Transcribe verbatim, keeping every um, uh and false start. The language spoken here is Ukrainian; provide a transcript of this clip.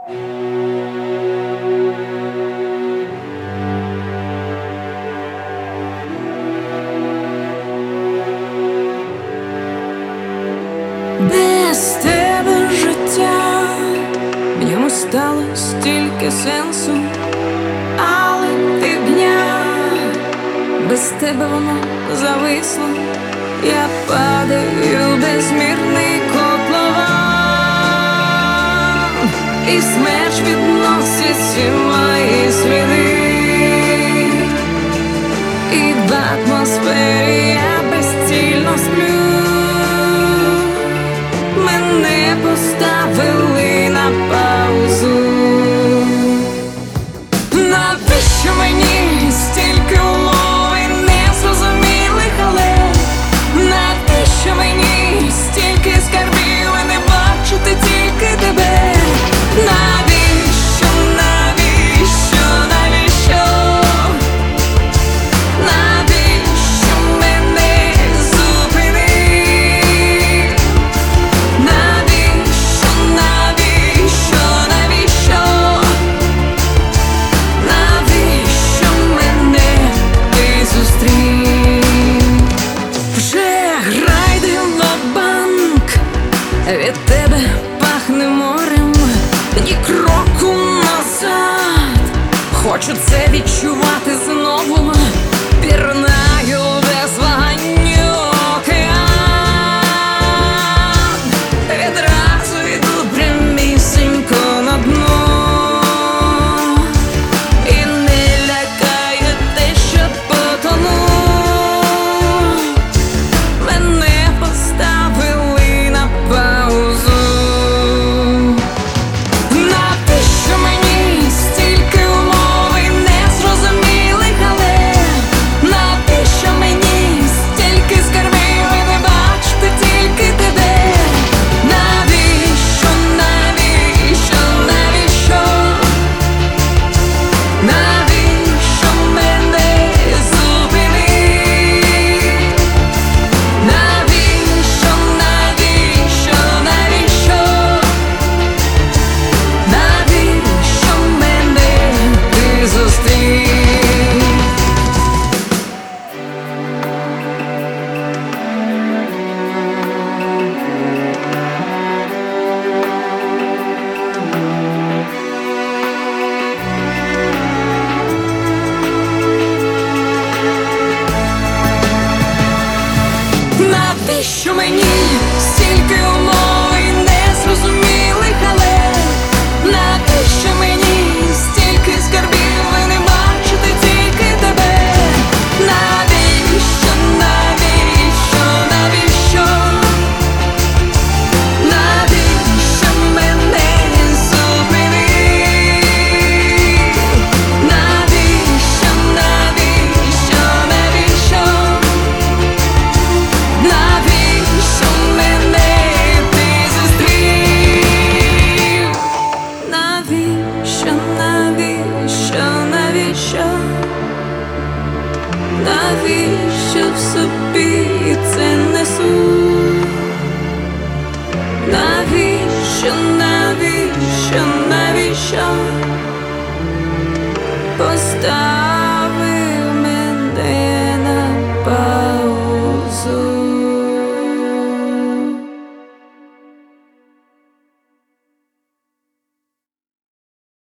Без тебе життя, в ньому стало стільки сенсу, але півдня без тебе воно зависло. Я падаю в безмірний котлован, і смерч відносить всі мої сліди, і в атмосфері я безцільно сплю. Мене поставили на паузу. Навіщо мені стільки умов і незрозумілих, але навіщо мені стільки скарбів і не бачити тільки тебе? Навіщо, навіщо, навіщо? Навіщо мене зупинив? Навіщо, навіщо, навіщо? Навіщо мене ти зустрів? Вже грайди ва-банк, від тебе пахне морем, ні кроку назад. Хочу це відчувати.